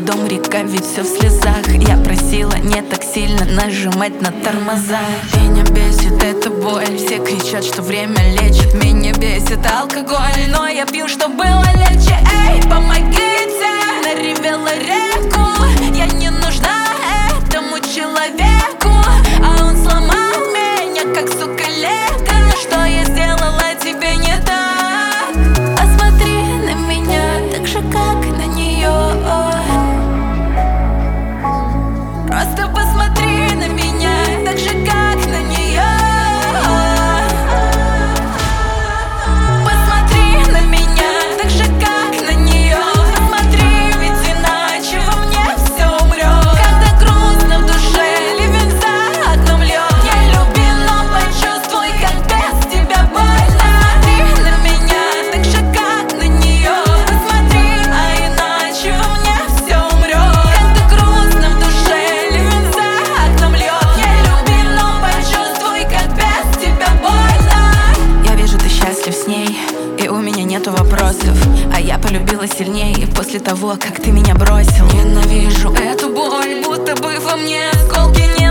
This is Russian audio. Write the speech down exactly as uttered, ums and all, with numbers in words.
дом, река, ведь все в слезах. Я просила не так сильно нажимать на тормоза. Меня бесит эта боль, все кричат, что время лечит. Меня бесит алкоголь, но я пью, что было легче. Эй, помогите, наревела реку. Я не нужна этому человеку, а он сломал меня, как сука лего. Что я сделала тебе не так? Посмотри на меня так же, как на нее. Просто посмотри на меня так же, как на нее. Посмотри на меня так же, как на нее. Посмотри, ведь иначе во мне все умрет. Когда грустно в душе, ливень за окном льет. Я любим, но почувствуй, как без тебя больно. Посмотри на меня так же, как на нее. Посмотри, а иначе во мне все умрет. Когда грустно в душе, ливень за окном льет. Я любим, но почувствуй, как без тебя больно. Я вижу, ты счастлив с ней, и у меня нету вопросов. А я полюбила сильнее после того, как ты меня бросил. Ненавижу эту боль, будто бы во мне осколки не